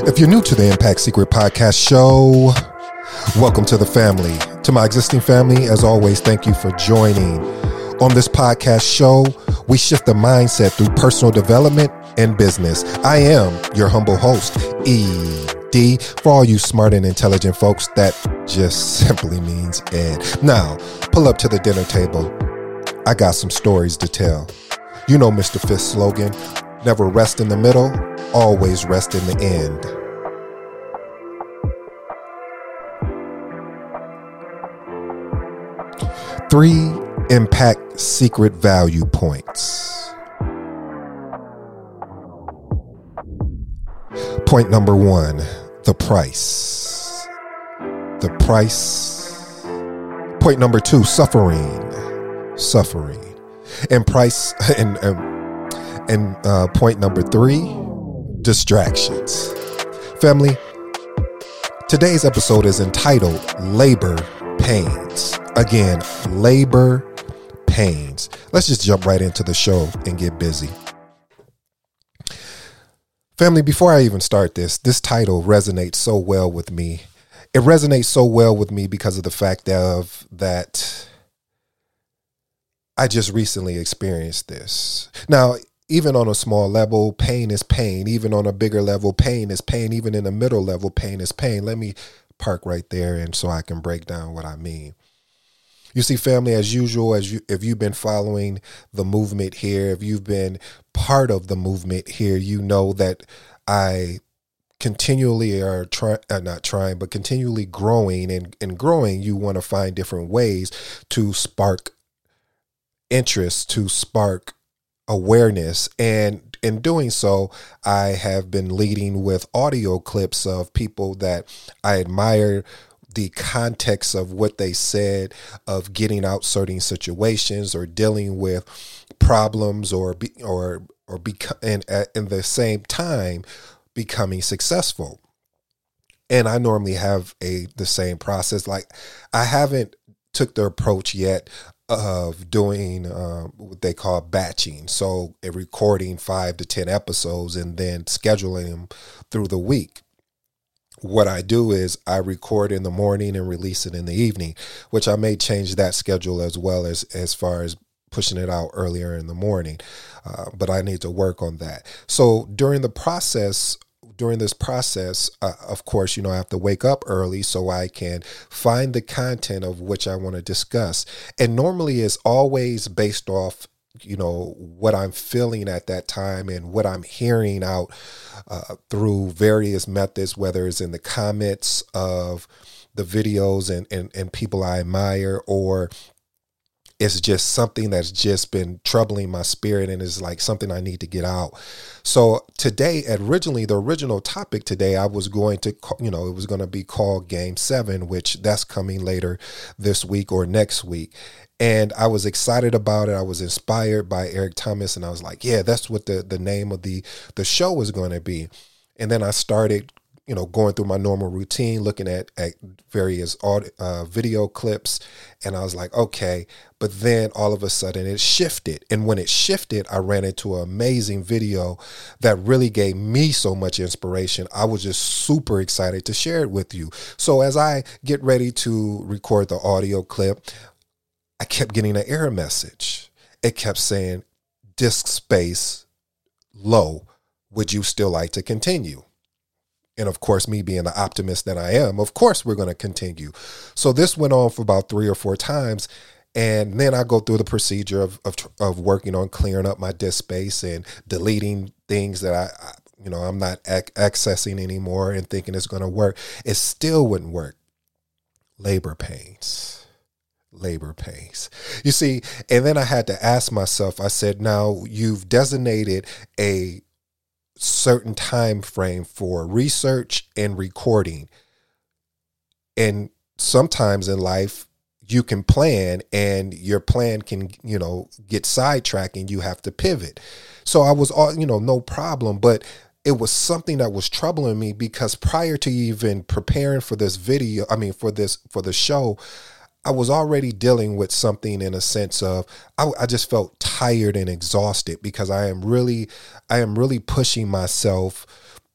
If you're new to the Impact Secret Podcast show, welcome to the family. To my existing family, as always, thank you for joining. On this podcast show, we shift the mindset through personal development and business. I am your humble host, ED. For all you smart and intelligent folks, that just simply means Ed. Now, pull up to the dinner table. I got some stories to tell. You know Mr. Fifth's slogan, never rest in the middle, always rest in the end. Three impact secret value points. Point number one, the price. The price. Point number two, suffering. And point number three, distractions. Family, today's episode is entitled Labor Pains. Again, labor pains. Let's just jump right into the show and get busy. Family, before I even start this title resonates so well with me. It resonates so well with me because of the fact that I just recently experienced this. Now, even on a small level, pain is pain. Even on a bigger level, pain is pain. Even in a middle level, pain is pain. Let me park right there and so I can break down what I mean. You see, family, as usual, if you've been following the movement here, if you've been part of the movement here, you know that I continually continually growing and growing. You want to find different ways to spark interest, to spark awareness. And in doing so, I have been leading with audio clips of people that I admire, the context of what they said, of getting out certain situations or dealing with problems and at the same time becoming successful. And I normally have the same process. Like, I haven't took the approach yet of doing what they call batching. So recording 5 to 10 episodes and then scheduling them through the week. What I do is I record in the morning and release it in the evening, which I may change that schedule as well as far as pushing it out earlier in the morning. But I need to work on that. So during this process, of course, I have to wake up early so I can find the content of which I want to discuss. And normally it's always based off, what I'm feeling at that time and what I'm hearing out through various methods, whether it's in the comments of the videos and people I admire, or it's just something that's just been troubling my spirit and is like something I need to get out. So today, the original topic today, I was going to, it was going to be called Game 7, which that's coming later this week or next week. And I was excited about it. I was inspired by Eric Thomas, and I was like, yeah, that's what the name of the show is going to be. And then I started, going through my normal routine, looking at various video clips, and I was like, okay. But then all of a sudden it shifted. And when it shifted, I ran into an amazing video that really gave me so much inspiration. I was just super excited to share it with you. So as I get ready to record the audio clip, I kept getting an error message. It kept saying, disk space low. Would you still like to continue? And of course, me being the optimist that I am, of course, we're going to continue. So this went on for about 3 or 4 times. And then I go through the procedure of working on clearing up my disk space and deleting things that I'm not accessing anymore and thinking it's going to work. It still wouldn't work. Labor pains. You see, and then I had to ask myself, I said, now you've designated a certain time frame for research and recording. And sometimes in life, you can plan and your plan can, get sidetracked and you have to pivot. So I was all, no problem, but it was something that was troubling me because prior to even preparing for this video, for the show, I was already dealing with something in a sense of I just felt tired and exhausted because I am really pushing myself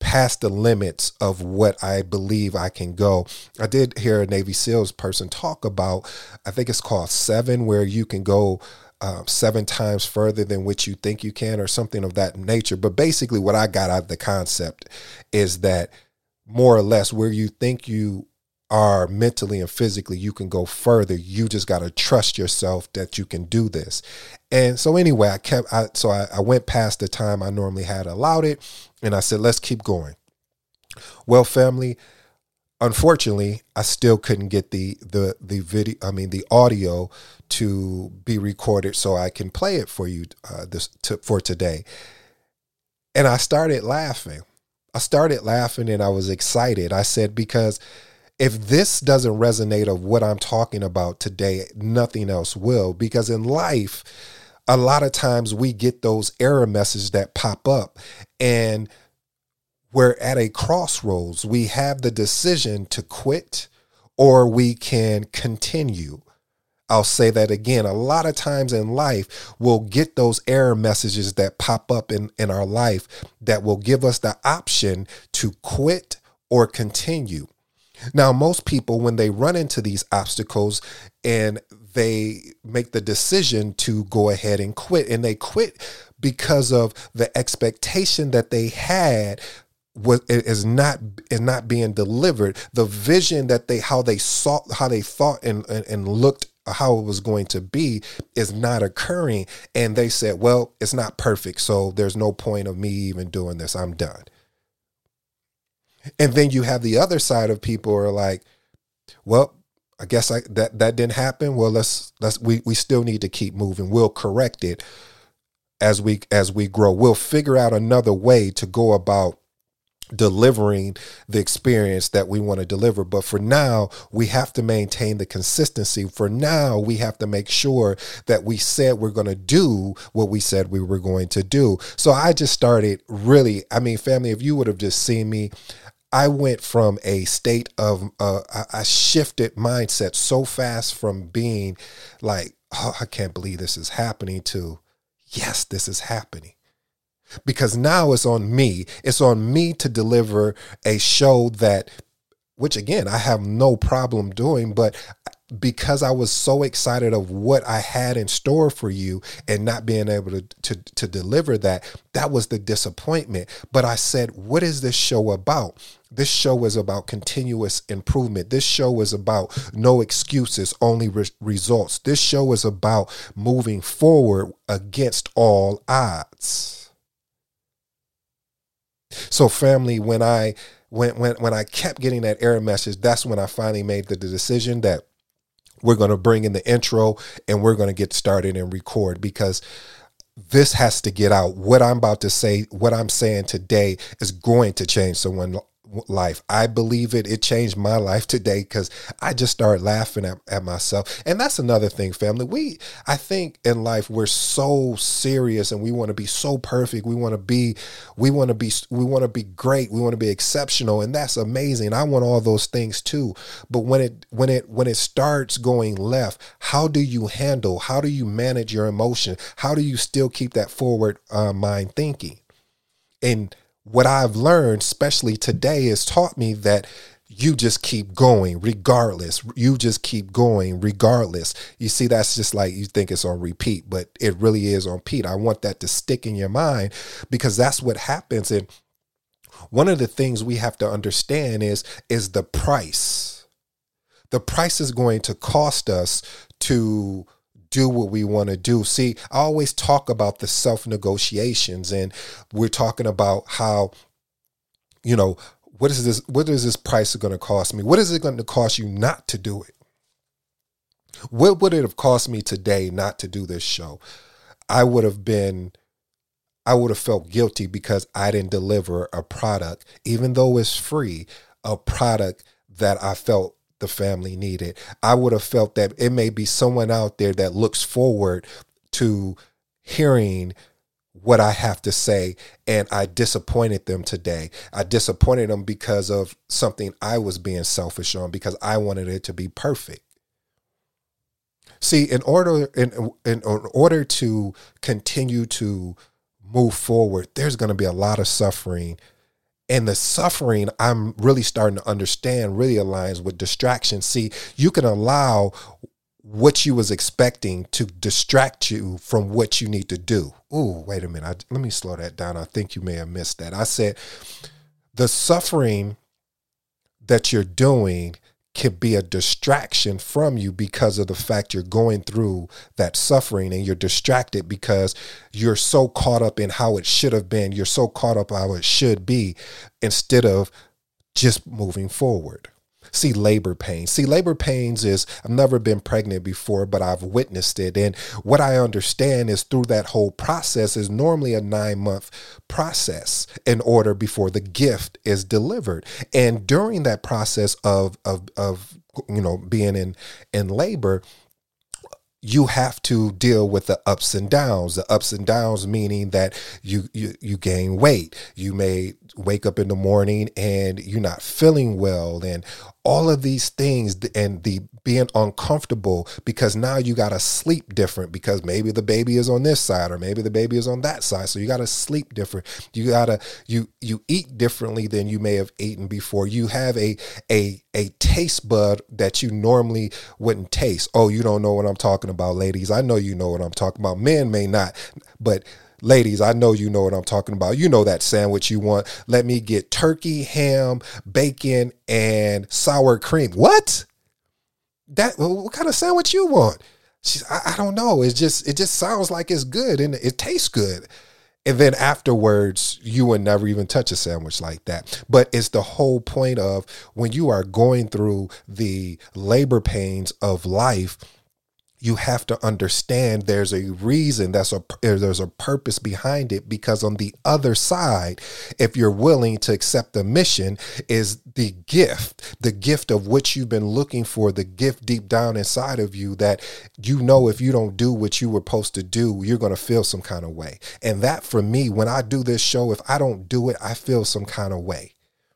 past the limits of what I believe I can go. I did hear a Navy SEALs person talk about, I think it's called 7, where you can go 7 times further than what you think you can, or something of that nature. But basically what I got out of the concept is that more or less where you think you are mentally and physically, you can go further. You just got to trust yourself that you can do this. And so anyway, I went past the time I normally had allowed it, and I said, let's keep going. Well, family, unfortunately, I still couldn't get the video, the audio to be recorded so I can play it for you for today. And I started laughing. And I was excited. I said, because if this doesn't resonate of what I'm talking about today, nothing else will. Because in life, a lot of times we get those error messages that pop up, and we're at a crossroads. We have the decision to quit, or we can continue. I'll say that again. A lot of times in life, we'll get those error messages that pop up in our life that will give us the option to quit or continue. Now, most people, when they run into these obstacles and they make the decision to go ahead and quit, and they quit because of the expectation that they had is not being delivered. The vision that how they thought and looked how it was going to be is not occurring. And they said, well, it's not perfect, so there's no point of me even doing this. I'm done. And then you have the other side of people who are like, well, I guess that didn't happen. Well, we still need to keep moving. We'll correct it as we grow. We'll figure out another way to go about delivering the experience that we want to deliver. But for now, we have to maintain the consistency. For now, we have to make sure that we said we're going to do what we said we were going to do. So I just started really, family, if you would have just seen me, I went from a state of, I shifted mindset so fast from being like, oh, I can't believe this is happening, to, yes, this is happening. Because now it's on me. It's on me to deliver a show which again, I have no problem doing, but because I was so excited of what I had in store for you and not being able to deliver that was the disappointment. But I said, what is this show about? This show is about continuous improvement. This show is about no excuses, only results. This show is about moving forward against all odds. So family, when I kept getting that error message, that's when I finally made the decision that we're going to bring in the intro and we're going to get started and record, because this has to get out. What I'm about to say, what I'm saying today is going to change someone's life. I believe it. It changed my life today because I just started laughing at myself. And that's another thing, family. I think in life we're so serious and we want to be so perfect. We want to be great. We want to be exceptional, and that's amazing. I want all those things too. But when it starts going left, how do you handle? How do you manage your emotion? How do you still keep that forward mind thinking? And what I've learned, especially today, has taught me that you just keep going regardless. You just keep going regardless. You see, that's just like you think it's on repeat, but it really is on repeat. I want that to stick in your mind, because that's what happens. And one of the things we have to understand is the price. The price is going to cost us to do what we want to do. See, I always talk about the self-negotiations, and we're talking about how, what is this price going to cost me? What is it going to cost you not to do it? What would it have cost me today not to do this show? I would have felt guilty because I didn't deliver a product, even though it's free, a product that I felt the family needed. I would have felt that it may be someone out there that looks forward to hearing what I have to say, and I disappointed them today. I disappointed them because of something I was being selfish on, because I wanted it to be perfect. See, in order to continue to move forward, there's going to be a lot of suffering And the suffering, I'm really starting to understand, really aligns with distraction. See, you can allow what you was expecting to distract you from what you need to do. Ooh, wait a minute. Let me slow that down. I think you may have missed that. I said the suffering that you're doing can be a distraction from you because of the fact you're going through that suffering, and you're distracted because you're so caught up in how it should have been. You're so caught up how it should be instead of just moving forward. See, labor pains. See, labor pains is, I've never been pregnant before, but I've witnessed it. And what I understand is through that whole process is normally a 9-month process in order before the gift is delivered. And during that process of being in labor, you have to deal with the ups and downs. The ups and downs meaning that you gain weight. You may wake up in the morning and you're not feeling well, and all of these things, and the being uncomfortable because now you got to sleep different because maybe the baby is on this side or maybe the baby is on that side. So you got to sleep different. You eat differently than you may have eaten before. You have a taste bud that you normally wouldn't taste. Oh, you don't know what I'm talking about, ladies. I know you know what I'm talking about. Men may not, but ladies, I know you know what I'm talking about. You know that sandwich you want. Let me get turkey, ham, bacon, and sour cream. What? What kind of sandwich you want? I don't know. It just sounds like it's good and it tastes good. And then afterwards, you would never even touch a sandwich like that. But it's the whole point of when you are going through the labor pains of life, you have to understand there's a reason, there's a purpose behind it, because on the other side, if you're willing to accept the mission, is the gift of which you've been looking for, the gift deep down inside of you that you know if you don't do what you were supposed to do, you're going to feel some kind of way. And that for me, when I do this show, if I don't do it, I feel some kind of way.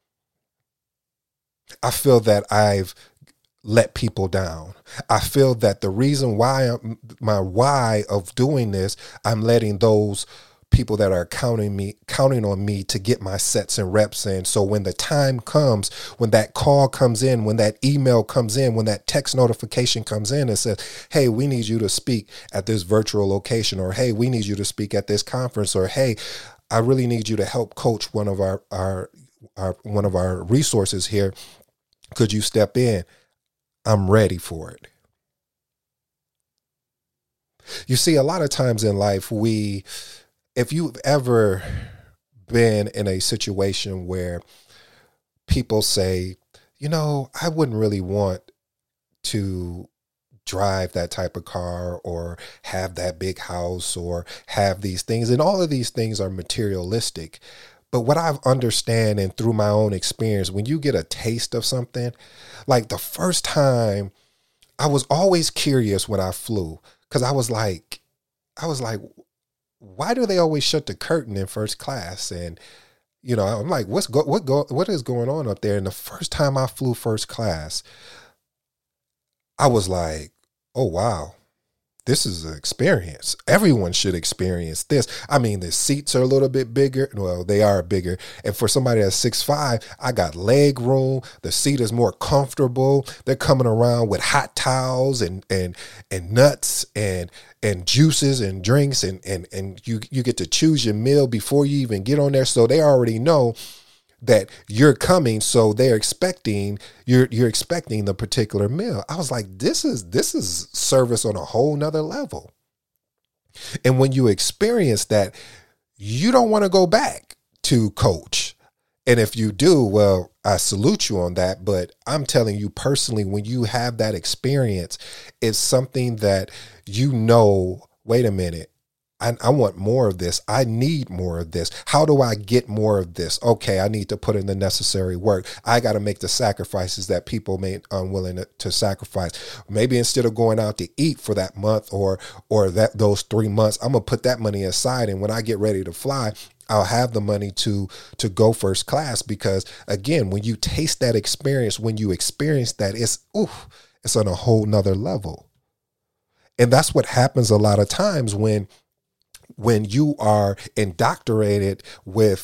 I feel that I've let people down. I feel that the reason why my why of doing this, I'm letting those people that are counting on me to get my sets and reps in. So when the time comes, when that call comes in, when that email comes in, when that text notification comes in and says, hey, we need you to speak at this virtual location, or hey, we need you to speak at this conference, or hey, I really need you to help coach one of our resources here. Could you step in? I'm ready for it. You see, a lot of times in life, if you've ever been in a situation where people say, I wouldn't really want to drive that type of car or have that big house or have these things, and all of these things are materialistic. But what I've understand, and through my own experience, when you get a taste of something, like the first time, I was always curious when I flew, because I was like, why do they always shut the curtain in first class? And I'm like, what is going on up there? And the first time I flew first class, I was like, oh wow. This is an experience. Everyone should experience this. I mean, the seats are a little bit bigger. Well, they are bigger. And for somebody that's 6'5", I got leg room. The seat is more comfortable. They're coming around with hot towels and nuts and juices and drinks. And you get to choose your meal before you even get on there. So they already know that you're coming, so they're expecting you're expecting the particular meal. I was like, this is service on a whole nother level. And when you experience that, you don't want to go back to coach. And if you do, well, I salute you on that. But I'm telling you personally, when you have that experience, it's something that wait a minute. I want more of this. I need more of this. How do I get more of this? Okay, I need to put in the necessary work. I got to make the sacrifices that people may unwilling to sacrifice. Maybe instead of going out to eat for that month or those 3 months, I'm going to put that money aside. And when I get ready to fly, I'll have the money to go first class, because again, when you taste that experience, when you experience that, it's on a whole nother level. And that's what happens a lot of times when you are indoctrinated with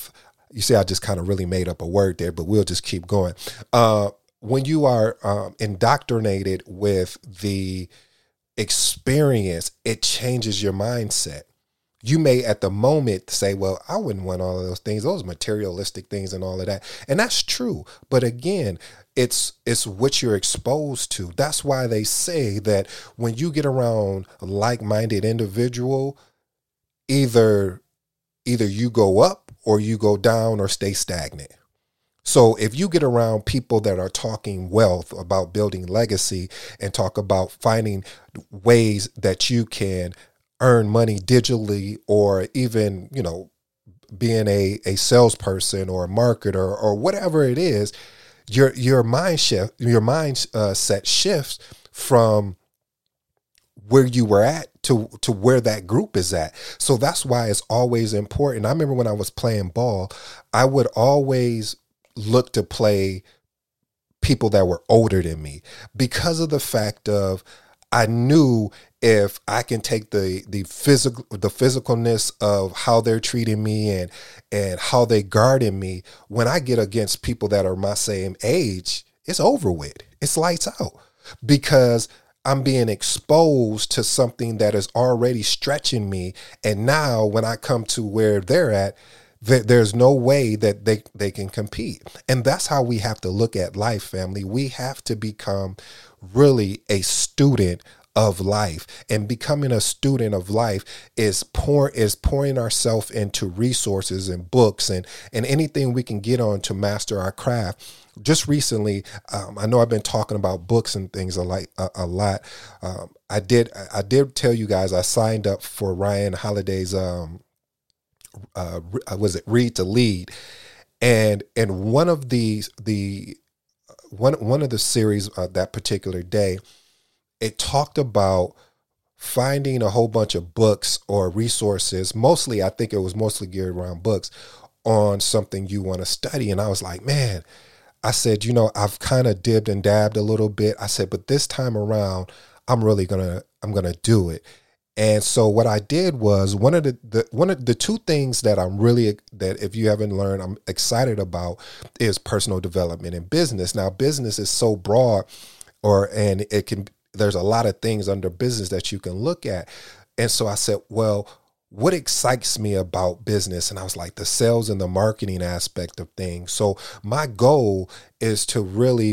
You see, I just kind of really made up a word there, but we'll just keep going. When you are indoctrinated with the experience, it changes your mindset. You may at the moment say, well, I wouldn't want all of those things, those materialistic things and all of that. And that's true. But again, it's what you're exposed to. That's why they say that when you get around a like-minded individual, either you go up or you go down or stay stagnant. So if you get around people that are talking wealth, about building legacy, and talk about finding ways that you can earn money digitally, or even, being a salesperson or a marketer or whatever it is, your mindset shifts from where you were at to where that group is at. So that's why it's always important. I remember when I was playing ball, I would always look to play people that were older than me, because of the fact of, I knew if I can take the physicalness of how they're treating me and how they guarding me, when I get against people that are my same age, it's over with. It's lights out, because I'm being exposed to something that is already stretching me. And now when I come to where they're at, there's no way that they can compete. And that's how we have to look at life, family. We have to become really a student of life, and becoming a student of life is pouring ourselves into resources and books and anything we can get on to master our craft. Just recently, I know I've been talking about books and things a lot. I did tell you guys I signed up for Ryan Holiday's was it Read to Lead, and one of the one of the series that particular day, it talked about finding a whole bunch of books or resources. Mostly, I think it was mostly geared around books on something you want to study. And I was like, man, I said, I've kind of dibbed and dabbed a little bit. I said, but this time around, I'm gonna do it. And so what I did was one of the two things that that if you haven't learned, I'm excited about, is personal development and business. Now, business is so broad, and there's a lot of things under business that you can look at. And so I said, well, what excites me about business? And I was like, the sales and the marketing aspect of things. So my goal is to really,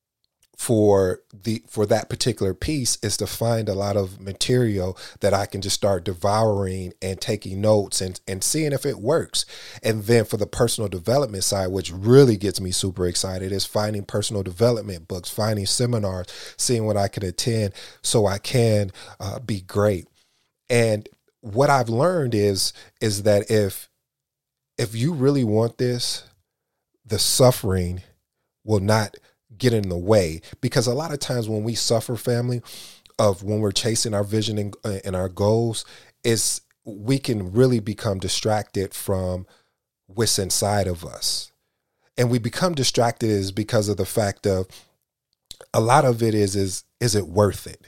for that particular piece, is to find a lot of material that I can just start devouring and taking notes and seeing if it works. And then for the personal development side, which really gets me super excited, is finding personal development books, finding seminars, seeing what I can attend so I can be great. And what I've learned is that if you really want this, the suffering will not get in the way. Because a lot of times when we suffer, family, of when we're chasing our vision and our goals, is we can really become distracted from what's inside of us. And we become distracted is because of the fact of, a lot of it is it worth it?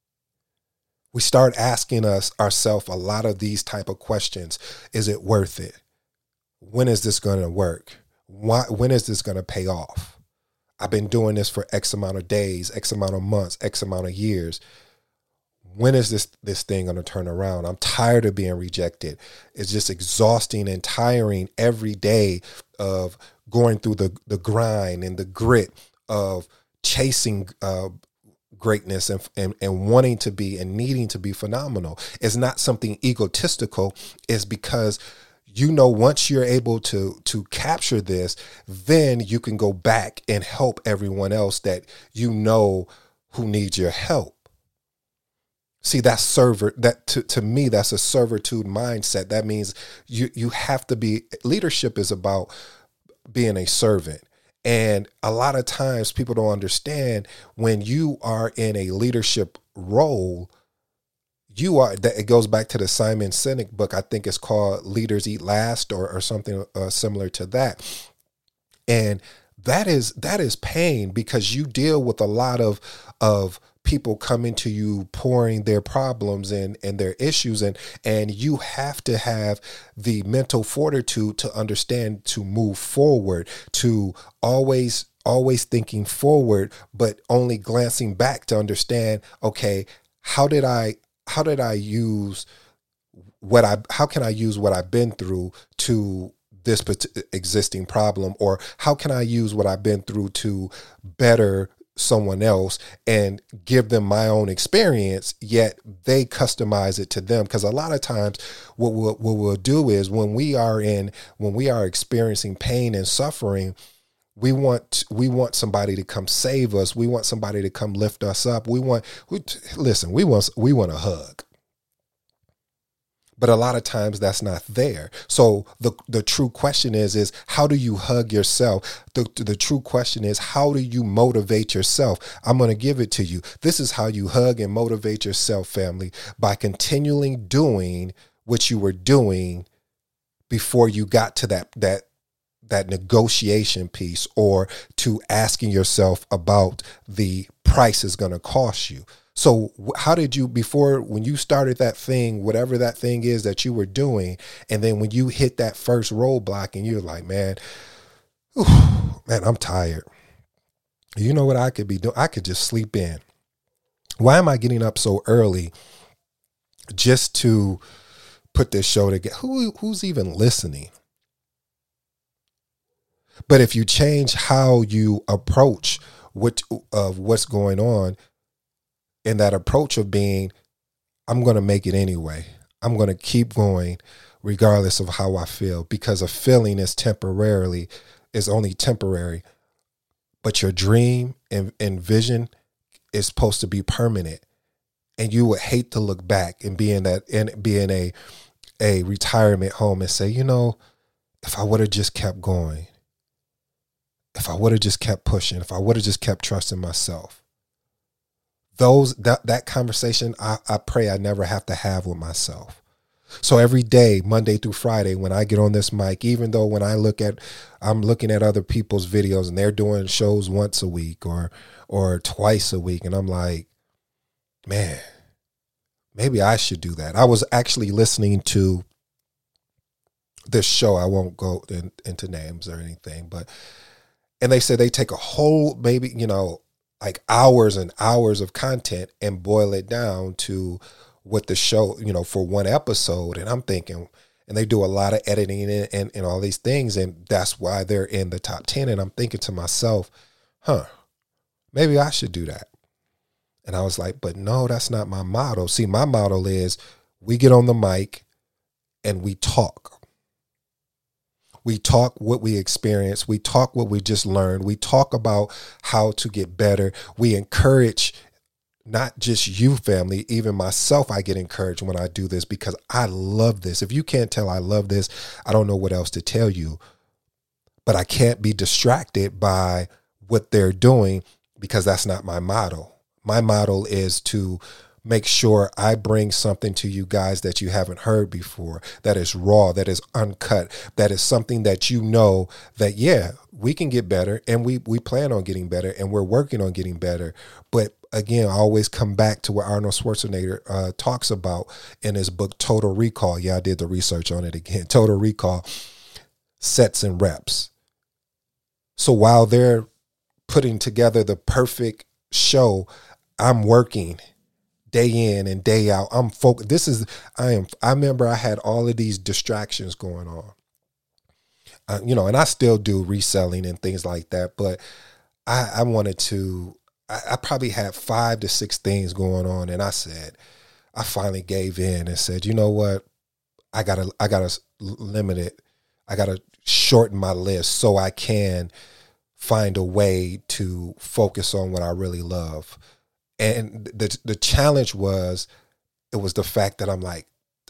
We start asking ourselves a lot of these type of questions. Is it worth it? When is this going to work? When is this going to pay off? I've been doing this for X amount of days, X amount of months, X amount of years. When is this thing going to turn around? I'm tired of being rejected. It's just exhausting and tiring every day of going through the grind and the grit of chasing greatness and wanting to be and needing to be phenomenal. It's not something egotistical. It's because once you're able to capture this, then you can go back and help everyone else that who needs your help. See, to me, that's a servitude mindset. That means you have to be, leadership is about being a servant. And a lot of times people don't understand, when you are in a leadership role, it goes back to the Simon Sinek book. I think it's called Leaders Eat Last or something similar to that. And that is pain, because you deal with a lot of people coming to you pouring their problems and their issues, and you have to have the mental fortitude to understand, to move forward, to always thinking forward, but only glancing back to understand, okay, how can I use what I've been through to this existing problem, or how can I use what I've been through to better someone else and give them my own experience, yet they customize it to them. Because a lot of times what we'll do is when we are experiencing pain and suffering, we want somebody to come save us. We want somebody to come lift us up. We want a hug. But a lot of times that's not there. So the true question is how do you hug yourself? The true question is, how do you motivate yourself? I'm going to give it to you. This is how you hug and motivate yourself, family, by continually doing what you were doing before you got to that negotiation piece, or to asking yourself about the price is going to cost you. So how did you, before, when you started that thing, whatever that thing is that you were doing, and then when you hit that first roadblock and you're like, man, I'm tired. You know what I could be doing? I could just sleep in. Why am I getting up so early just to put this show together? Who's even listening? But if you change how you approach what's going on, in that approach of being, I'm going to make it anyway. I'm going to keep going regardless of how I feel, because a feeling is only temporary. But your dream and vision is supposed to be permanent. And you would hate to look back and be in a retirement home and say, if I would have just kept going, if I would have just kept pushing, if I would have just kept trusting myself. That conversation, I pray I never have to have with myself. So every day, Monday through Friday, when I get on this mic, even though when I'm looking at other people's videos and they're doing shows once a week or twice a week, and I'm like, man, maybe I should do that. I was actually listening to this show. I won't go into names or anything, and they said they take a whole, maybe, like hours and hours of content and boil it down to what the show, for one episode. And I'm thinking, and they do a lot of editing and all these things. And that's why they're in the top 10. And I'm thinking to myself, maybe I should do that. And I was like, but no, that's not my motto. See, my motto is we get on the mic and we talk. We talk what we experience. We talk what we just learned. We talk about how to get better. We encourage not just you, family, even myself. I get encouraged when I do this because I love this. If you can't tell I love this, I don't know what else to tell you. But I can't be distracted by what they're doing because that's not my motto. My motto is to make sure I bring something to you guys that you haven't heard before, that is raw, that is uncut, that is something that that, yeah, we can get better, and we plan on getting better, and we're working on getting better. But again, I always come back to what Arnold Schwarzenegger talks about in his book, Total Recall. Yeah, I did the research on it again. Total Recall, sets and reps. So while they're putting together the perfect show, I'm working day in and day out. I'm focused. I remember I had all of these distractions going on, and I still do reselling and things like that. But I wanted to, I probably had 5 to 6 things going on. And I finally gave in and said, you know what? I gotta limit it. I gotta shorten my list so I can find a way to focus on what I really love. And the challenge was the fact that I'm like,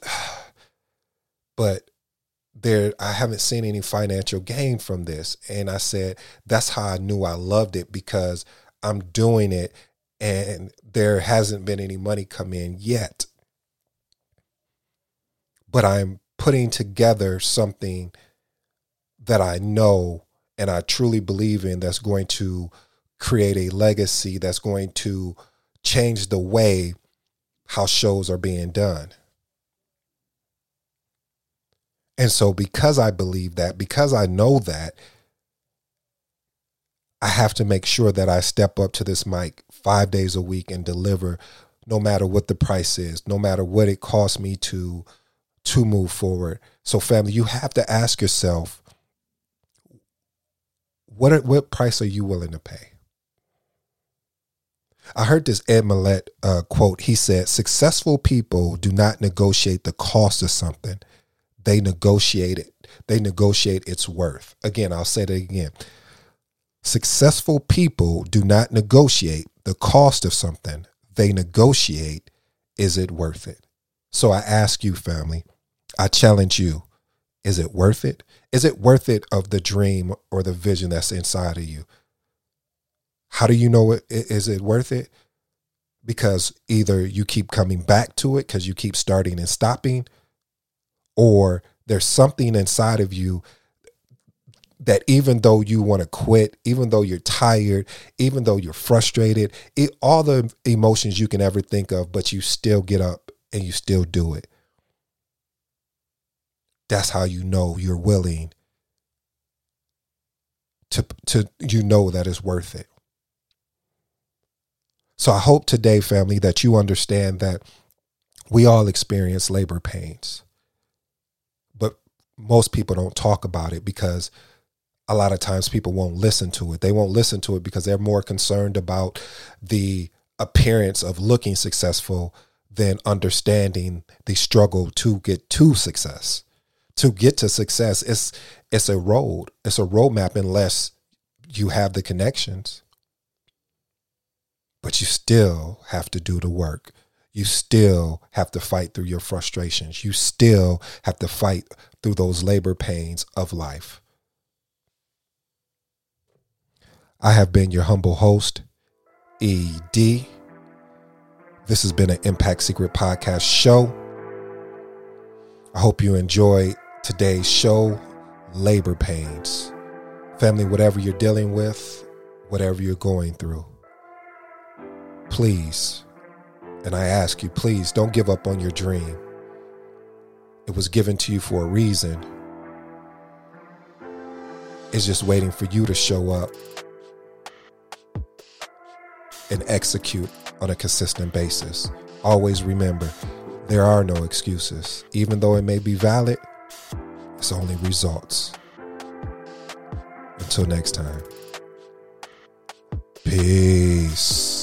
but I haven't seen any financial gain from this. And I said, that's how I knew I loved it, because I'm doing it and there hasn't been any money come in yet. But I'm putting together something that I know and I truly believe in, that's going to create a legacy, that's going to change the way how shows are being done. And so because I believe that, because I know that, I have to make sure that I step up to this mic 5 days a week and deliver, no matter what the price is, no matter what it costs me to move forward. So family, you have to ask yourself, what price are you willing to pay? I heard this Ed Mylett quote. He said, successful people do not negotiate the cost of something. They negotiate it. They negotiate its worth. Again, I'll say that again. Successful people do not negotiate the cost of something. They negotiate, is it worth it? So I ask you, family, I challenge you, is it worth it? Is it worth it of the dream or the vision that's inside of you? How do you know it? Is it worth it? Because either you keep coming back to it because you keep starting and stopping, or there's something inside of you that even though you want to quit, even though you're tired, even though you're frustrated, all the emotions you can ever think of, but you still get up and you still do it. That's how you know you're willing to you know that it's worth it. So I hope today, family, that you understand that we all experience labor pains, but most people don't talk about it because a lot of times people won't listen to it. They won't listen to it because they're more concerned about the appearance of looking successful than understanding the struggle to get to success. To get to success, it's a road. It's a roadmap unless you have the connections. But you still have to do the work. You still have to fight through your frustrations. You still have to fight through those labor pains of life. I have been your humble host, ED. This has been an Impact Secret Podcast show. I hope you enjoy today's show, Labor Pains. Family, whatever you're dealing with, whatever you're going through, please, and I ask you, please don't give up on your dream. It was given to you for a reason. It's just waiting for you to show up and execute on a consistent basis. Always remember, there are no excuses. Even though it may be valid, it's only results. Until next time, peace.